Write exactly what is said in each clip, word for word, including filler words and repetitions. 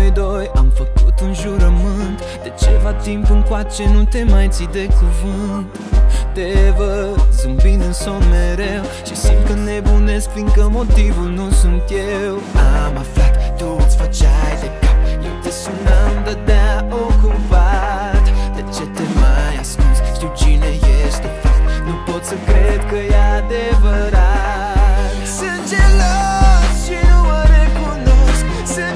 noi doi am făcut un jurământ. De ceva timp încoace nu te mai ții de cuvânt. Te văd zâmbind în somn mereu și simt că nebunesc, fiindcă motivul nu sunt eu. Am aflat, tu îți făceai de cap, eu te sunam, dădea ocupat. De ce te mai ascunzi? Știu cine ești de fapt. Nu pot să cred că e adevărat. Sunt gelos și nu mă recunosc. Sunt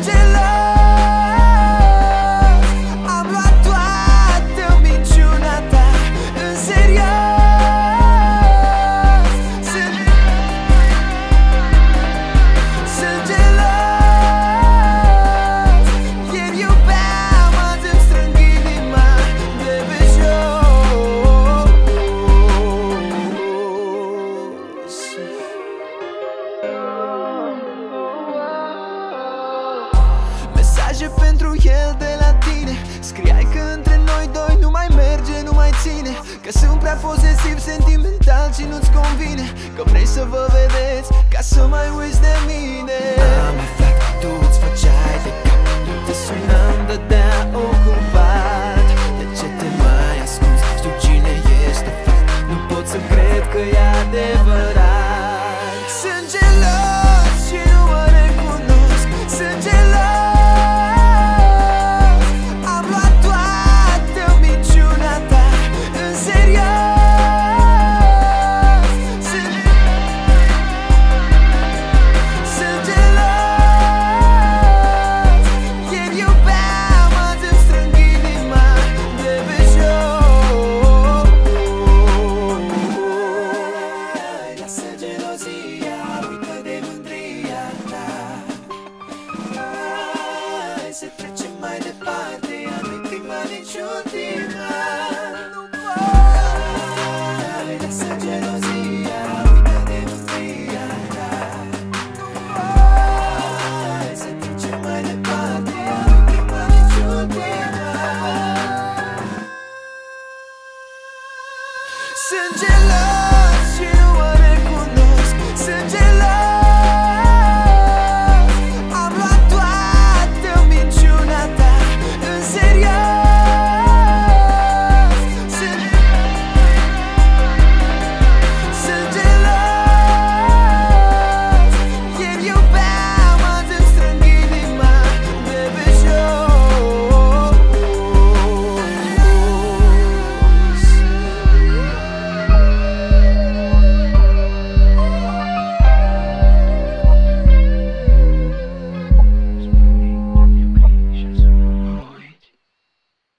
gelos. Am luat toată minciuna ta în serios. Sunt, sunt gelos. Ieri iubeam, azi îmi strâng inima de pe jos. Mesaje pentru el de la tine. Scriai că între noi doi nu mai merge, nu mai ține, că sunt prea posesiv, sentimental și nu-ți convine, că vrei să vă vedeți ca să mai uiți de mine. Am aflat, tu îți făceai de cap, eu te sunam, dădea ocupat. De ce te mai ascunzi? Știu cine ești de fapt. Nu pot să cred că e adevărat. Sunt gelos și nu mă recunosc. Sunt gelos. Am luat toată minciuna ta în serios. Sunt, sunt gelos. Ieri iubeam, azi îmi strâng inima de pe jos. Lasă gelozia, uită de mândria ta. Hai să trecem mai departe.